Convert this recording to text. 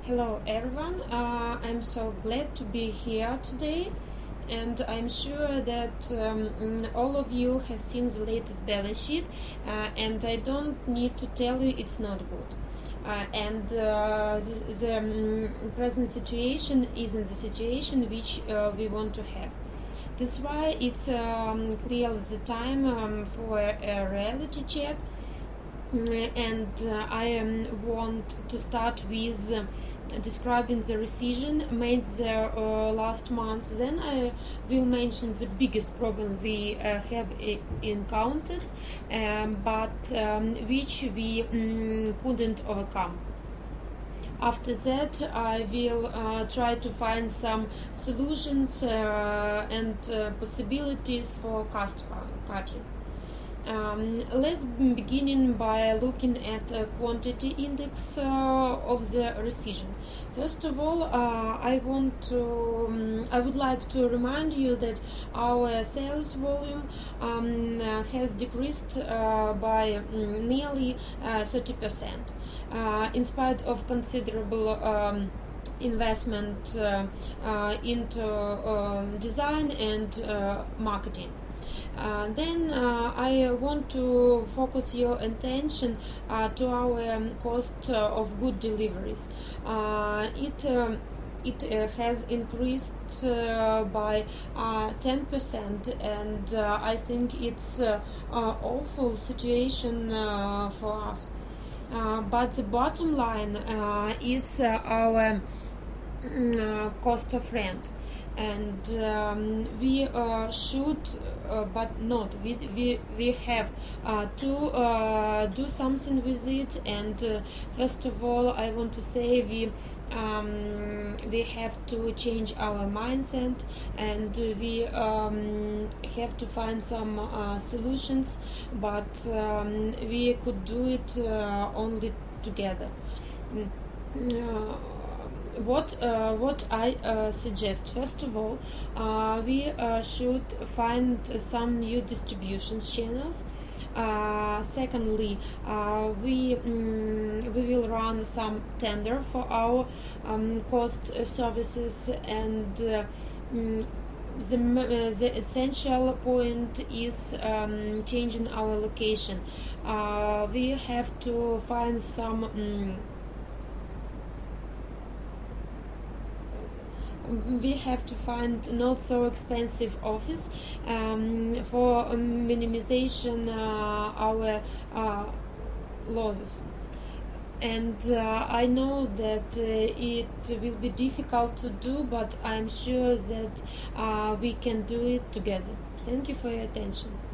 Hello everyone, I'm so glad to be here today, and I'm sure that all of you have seen the latest balance sheet, and I don't need to tell you it's not good. The present situation isn't the situation which we want to have. That's why it's clearly the time for a reality check. I want to start with describing the recession made the last month. Then I will mention the biggest problem we have encountered, but which we couldn't overcome. After that, I will try to find some solutions and possibilities for cost cutting. Let's begin by looking at the quantity index of the recession. First of all, I would like to remind you that our sales volume has decreased by nearly 30%, in spite of considerable investment into design and marketing. Then I want to focus your attention to our cost of good deliveries. It has increased by 10%, and I think it's an awful situation for us. But the bottom line is our cost of rent. And we should, but not. We have to do something with it. And first of all, I want to say we have to change our mindset, and we have to find some solutions. But we could do it only together. What I suggest, first of all, we should find some new distribution channels. Secondly, we will run some tender for our cost services, and the essential point is changing our location. We have to find some not so expensive office for minimization our losses. And I know that it will be difficult to do, but I'm sure that we can do it together. Thank you for your attention.